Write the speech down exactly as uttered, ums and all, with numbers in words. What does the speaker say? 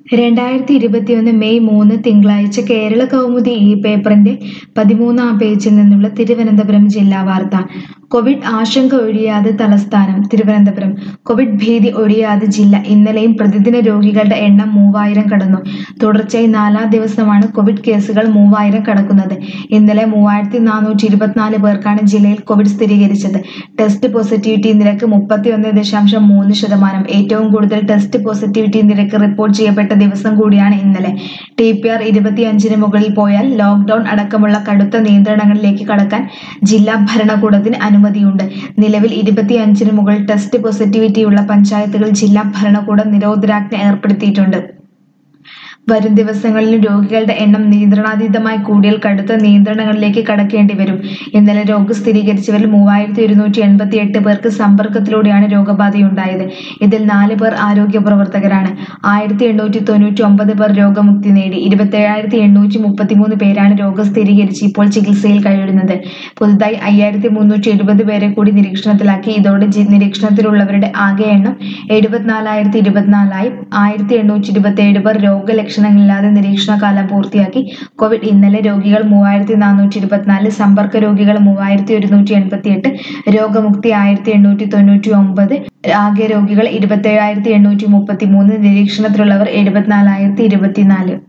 രണ്ടായിരത്തി ഇരുപത്തിയൊന്ന് മെയ് മൂന്ന് തിങ്കളാഴ്ച കേരള കൗമുദി ഈ പേപ്പറിന്റെ പതിമൂന്നാം പേജിൽ നിന്നുള്ള തിരുവനന്തപുരം ജില്ലാ വാർത്ത. കോവിഡ് ആശങ്ക ഒഴിയാതെ തലസ്ഥാനം. തിരുവനന്തപുരം. കോവിഡ് ഭീതി ഒഴിയാതെ ജില്ല. ഇന്നലെയും പ്രതിദിന രോഗികളുടെ എണ്ണം മൂവായിരം കടന്നു. തുടർച്ചയായി നാലാം ദിവസമാണ് കോവിഡ് കേസുകൾ മൂവായിരം കടക്കുന്നത്. ഇന്നലെ മൂവായിരത്തി നാനൂറ്റി ഇരുപത്തിനാല് പേർക്കാണ് ജില്ലയിൽ കോവിഡ് സ്ഥിരീകരിച്ചത്. ടെസ്റ്റ് പോസിറ്റിവിറ്റി നിരക്ക് മുപ്പത്തിയൊന്ന് ദശാംശം മൂന്ന് ശതമാനം. ഏറ്റവും കൂടുതൽ ടെസ്റ്റ് പോസിറ്റിവിറ്റി നിരക്ക് റിപ്പോർട്ട് ചെയ്യപ്പെട്ട ദിവസം കൂടിയാണ് ഇന്നലെ. ടി പി ആർ ഇരുപത്തിയഞ്ചിന് മുകളിൽ പോയാൽ ലോക്ക്ഡൌൺ അടക്കമുള്ള കടുത്ത നിയന്ത്രണങ്ങളിലേക്ക് കടക്കാൻ ജില്ലാ ഭരണകൂടത്തിന് അനുമതിയുണ്ട്. നിലവിൽ ഇരുപത്തിയഞ്ചിന് മുകളിൽ ടെസ്റ്റ് പോസിറ്റിവിറ്റിയുള്ള പഞ്ചായത്തുകളിൽ ജില്ലാ ഭരണകൂടം നിരോധനാജ്ഞ ഏർപ്പെടുത്തിയിട്ടുണ്ട്. വരും ദിവസങ്ങളിലും രോഗികളുടെ എണ്ണം നിയന്ത്രണാതീതമായി കൂടിയാൽ കടുത്ത നിയന്ത്രണങ്ങളിലേക്ക് കടക്കേണ്ടി വരും. ഇന്നലെ രോഗം സ്ഥിരീകരിച്ചവരിൽ മൂവായിരത്തി ഒരുന്നൂറ്റി എൺപത്തി എട്ട് പേർക്ക് സമ്പർക്കത്തിലൂടെയാണ് രോഗബാധയുണ്ടായത്. ഇതിൽ നാല് പേർ ആരോഗ്യ പ്രവർത്തകരാണ്. ആയിരത്തി എണ്ണൂറ്റി തൊണ്ണൂറ്റി ഒമ്പത് പേർ രോഗമുക്തി നേടി. ഇരുപത്തേഴായിരത്തി എണ്ണൂറ്റി മുപ്പത്തിമൂന്ന് പേരാണ് രോഗം സ്ഥിരീകരിച്ച് ഇപ്പോൾ ചികിത്സയിൽ കഴിയുന്നത്. പുതുതായി അയ്യായിരത്തി മുന്നൂറ്റി എഴുപത് പേരെ കൂടി നിരീക്ഷണത്തിലാക്കി. ഇതോടെ നിരീക്ഷണത്തിലുള്ളവരുടെ ആകെ എണ്ണം എഴുപത്തിനാലായിരത്തി ഇരുപത്തിനാലായി. ആയിരത്തി എണ്ണൂറ്റി ഇരുപത്തിയേഴ് പേർ രോഗലക്ഷണം ില്ലാതെ നിരീക്ഷണ കാലം പൂർത്തിയാക്കി. കോവിഡ് ഇന്നലെ രോഗികൾ മൂവായിരത്തി നാനൂറ്റി ഇരുപത്തിനാല്, സമ്പർക്ക രോഗികൾ മൂവായിരത്തി ഒരുന്നൂറ്റി എൺപത്തി എട്ട്, രോഗമുക്തി ആയിരത്തി എണ്ണൂറ്റി തൊണ്ണൂറ്റി ഒമ്പത്, ആകെ രോഗികൾ ഇരുപത്തേഴായിരത്തി എണ്ണൂറ്റി മുപ്പത്തി മൂന്ന്, നിരീക്ഷണത്തിലുള്ളവർ എഴുപത്തിനാലായിരത്തി ഇരുപത്തിനാല്.